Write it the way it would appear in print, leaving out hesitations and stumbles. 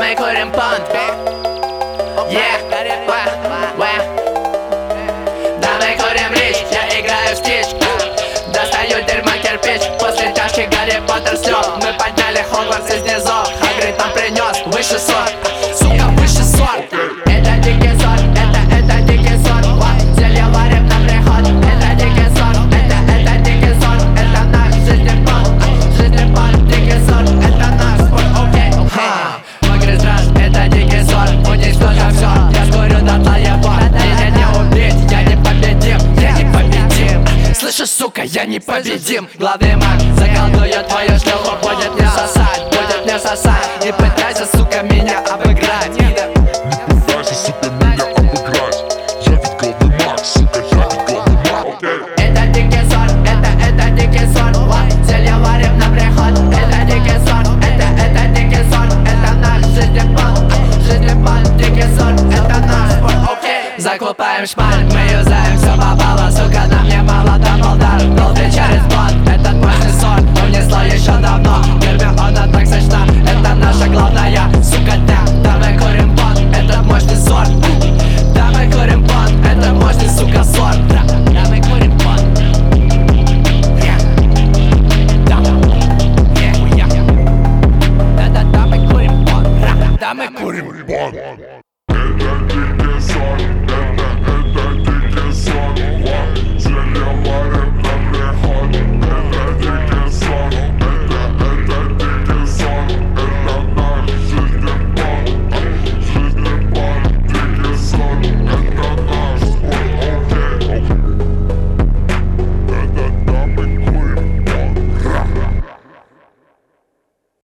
мы курим понт. Да, мы курим рич, я играю в стич. Достаю дерьмо кирпич, после тяжкий Гарри Поттер слёг. Мы подняли Хогвартс из низов, Хагрид нам принес высший сорт. Сука, высший сорт. Это дикий сорт, это дикий сорт. Зелье варим на приход, это дикий сорт. Это дикий сорт, это наш жизненный понт, дикий сорт, это наш спорт, окей. Мокрый страж, это дикий сорт, уничтожим всё. Я скурю дотла его, меня не убить, я непобедим. Слышишь, сука, я непобедим. Главный маг заколдует твою шлюху, будет мне сосать. Не пытайся, сука, меня обыграть. Не пытайся, сука, меня обыграть. Я ведь главный маг, сука, я ведь главный маг. Это дикий сорт, это дикий сорт. Зелье варим на приход, это дикий сорт. Это дикий сорт, это наш жизненный понт, дикий сорт, это наш спорт, окей. Закупаем шмаль, мы юзаем все попало, сука, нам не мало, да полдар. Долбит через бот, этот мощный сорт унесло еще давно. Гермиона токсична, это наша главная, сука, дня. Да, мы курим понт, это мощный сорт. Да, мы курим понт, это мощный, сука, сорт. Да, мы курим понт. Да, мы курим понт. Курим понт.